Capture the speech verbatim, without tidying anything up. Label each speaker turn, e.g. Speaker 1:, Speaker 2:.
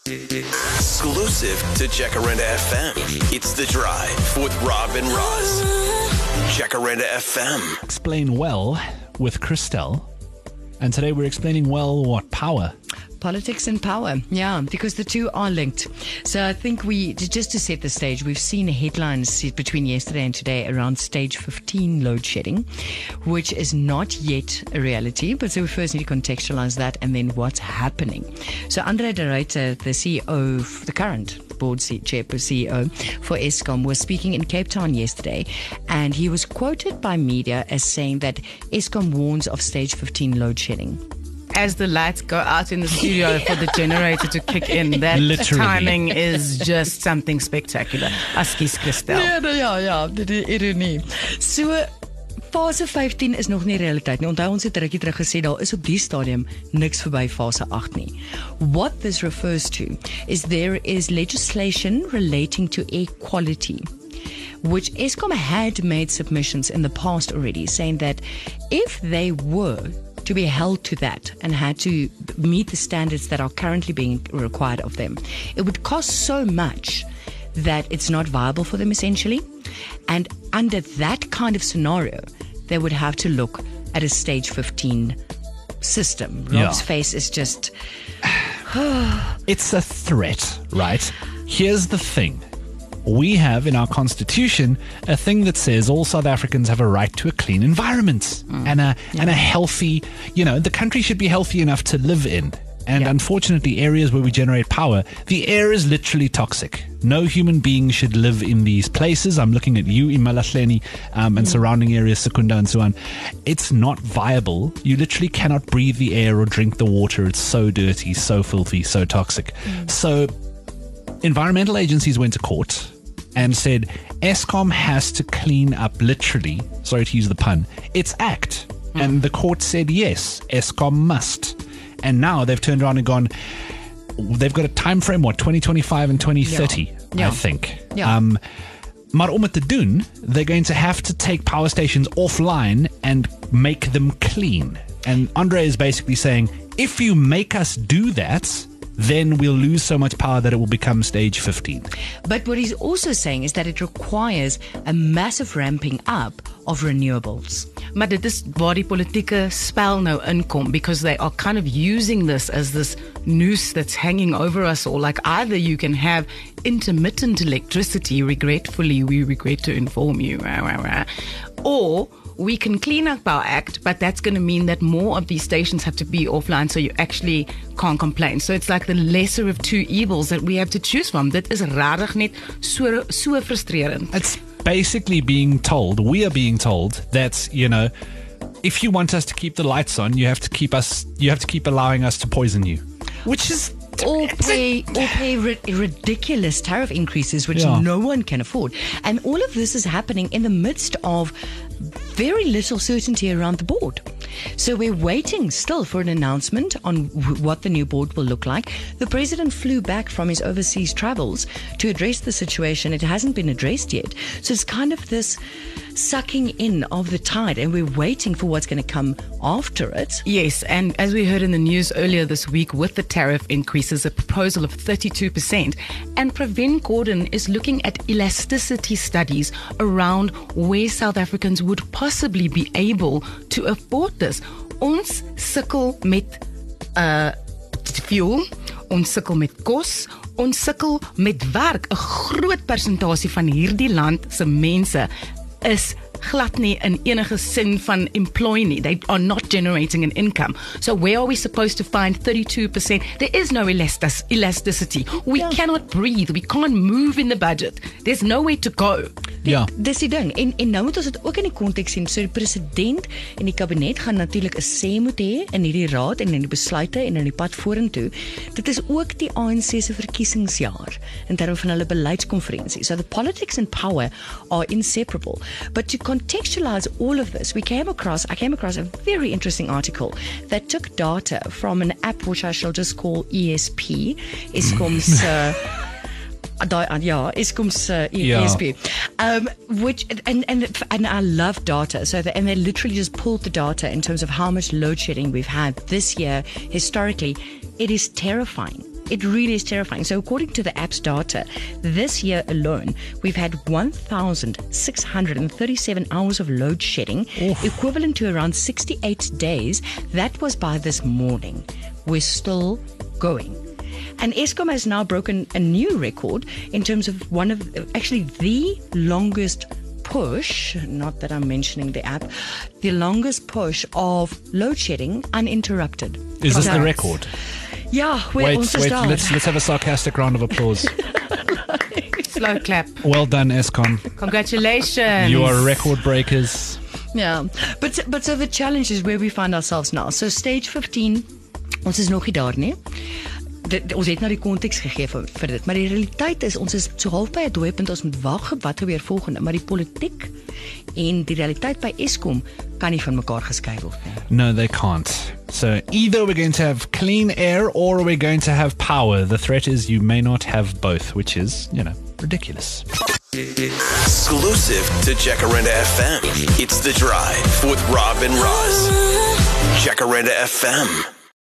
Speaker 1: Exclusive to Jacaranda F M. It's The Drive with Rob and Roz. Jacaranda F M.
Speaker 2: Explain well with Christelle. And today we're explaining well what? Power.
Speaker 3: Politics and power, yeah, because the two are linked. So I think we, just to set the stage, we've seen headlines between yesterday and today around stage fifteen load shedding, which is not yet a reality. But so we first need to contextualize that and then what's happening. So Andre de Ruyter, the C E O, the current board chairperson, C E O for Eskom, was speaking in Cape Town yesterday, and he was quoted by media as saying that Eskom warns of stage fifteen load shedding.
Speaker 4: As the lights go out in the studio for the generator to kick in, that
Speaker 2: Literally.
Speaker 4: timing is just something spectacular. Askies Christelle.
Speaker 3: Ja, nou ja, ja, dit is ironie. So, fase vyftien is nog nie realiteit nie. Onthou ons het rukkie terug gesê, daar is op die stadium niks verby fase agt nie. What this refers to is there is legislation relating to air quality, which Eskom had made submissions in the past already, saying that if they were to be held to that and had to meet the standards that are currently being required of them, it would cost so much that it's not viable for them, essentially. And under that kind of scenario, they would have to look at a stage fifteen system. Rob's
Speaker 2: Yeah.
Speaker 3: face is just...
Speaker 2: It's a threat, right? Here's the thing. We have in our constitution a thing that says all South Africans have a right to a clean environment mm. and a yeah. and a healthy, you know, the country should be healthy enough to live in. And yeah. unfortunately, areas where we generate power, the air is literally toxic. No human being should live in these places. I'm looking at you, eMalahleni, um, and mm. surrounding areas, Secunda and so on. It's not viable. You literally cannot breathe the air or drink the water. It's so dirty, so filthy, so toxic. Mm. So environmental agencies went to court and said Eskom has to clean up, literally, sorry to use the pun, its act. Mm. And the court said yes, Eskom must. And now they've turned around and gone, they've got a time frame, what, twenty twenty-five and twenty thirty, yeah.
Speaker 3: Yeah.
Speaker 2: I think.
Speaker 3: Yeah.
Speaker 2: Um, maar om het te doen, they're going to have to take power stations offline and make them clean. And Andre is basically saying, if you make us do that, then we'll lose so much power that it will become stage fifteen.
Speaker 3: But what he's also saying is that it requires a massive ramping up of renewables.
Speaker 4: Maar dit is waar die politieke spel nou inkom, because they are kind of using this as this noose that's hanging over us all. Like, either you can have intermittent electricity, regretfully we regret to inform you, rah, rah, rah, or we can clean up our act, but that's going to mean that more of these stations have to be offline, so you actually can't complain. So it's like the lesser of two evils that we have to choose from. Dit is rarig net so, so frustrerend.
Speaker 2: It's basically being told, we are being told that, you know, if you want us to keep the lights on, you have to keep us, you have to keep allowing us to poison you, which is
Speaker 3: Or pay, or pay ri- ridiculous tariff increases, which
Speaker 2: Yeah.
Speaker 3: no one can afford. And all of this is happening in the midst of very little certainty around the board. So we're waiting still for an announcement on w- what the new board will look like. The president flew back from his overseas travels to address the situation. It hasn't been addressed yet. So it's kind of this sucking in of the tide, and we're waiting for what's going to come after it.
Speaker 4: Yes, and as we heard in the news earlier this week, with the tariff increases, a proposal of thirty-two percent, and Pravin Gordhan is looking at elasticity studies around where South Africans would possibly be able to afford this. Ons sukkel met uh, fuel, ons sukkel met kos, ons sukkel met werk. 'n Groot persentasie van hierdie land se mense is glad nie in enige sin van employ nie. They are not generating an income. So where are we supposed to find thirty-two percent? There is no elastic- elasticity. We
Speaker 3: Yeah.
Speaker 4: cannot breathe. We can't move in the budget. There's nowhere to go.
Speaker 2: Ja.
Speaker 3: Dis die ding. En, en nou moet ons dit ook in die konteks sien. So die president en die kabinet gaan natuurlik 'n sê moet hê in hierdie raad en in die besluite en in die pad vorentoe. Dit is ook die A N C se verkiesingsjaar in terme van hulle beleidskonferensie. So the politics and power are inseparable. But to contextualize all of this, we came across, I came across a very interesting article that took data from an app which I shall just call E S P, Eskom's uh, daai ja, Eskom's uh, E S P, um, which and and and I love data. So the, and they literally just pulled the data in terms of how much load shedding we've had this year historically. It is terrifying. it really is terrifying. So according to the app's data, this year alone, we've had one thousand six hundred thirty-seven hours of load shedding, Oof. equivalent to around sixty-eight days. That was by this morning. We're still going. And Eskom has now broken a new record in terms of one of, actually the longest push, not that I'm mentioning the app, the longest push of load shedding uninterrupted.
Speaker 2: Is this the record?
Speaker 3: Yeah, we're
Speaker 2: wait,
Speaker 3: also
Speaker 2: wait.
Speaker 3: start.
Speaker 2: Let's let's have a sarcastic round of applause.
Speaker 4: Slow clap.
Speaker 2: Well done, Eskom.
Speaker 4: Congratulations.
Speaker 2: You are record breakers.
Speaker 3: Yeah, but but so the challenge is where we find ourselves now. So stage fifteen, ons is nog nie daar nie. Dit, ons het nou die konteks gegee vir, vir dit, maar die realiteit is ons is so half by 'n dooipunt. Ons moet wag wat gebeur volgende, maar die politiek en die realiteit by Eskom kan nie van mekaar geskei word nie.
Speaker 2: No, they can't. So either we're going to have clean air or we're going to have power. The threat is you may not have both, which is, you know, ridiculous.
Speaker 1: Exclusive to Jacaranda F M. It's The Drive with Rob and Roz. Jacaranda F M.